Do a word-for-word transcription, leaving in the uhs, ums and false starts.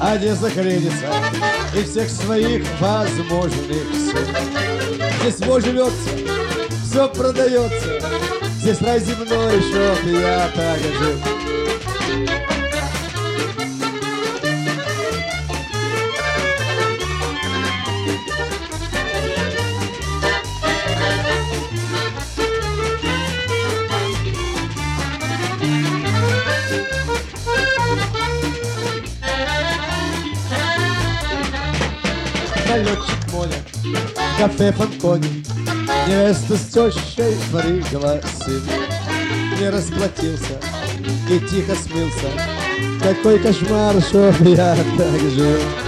Одесса хранится и всех своих возможных сил. Здесь во живется, все продается, здесь рай земной, чтоб я так и жил. Налетчик Моля, кафе Фанкони, невеста с тещей пригласили. Не расплатился и тихо смылся. Какой кошмар, чтоб я так жил.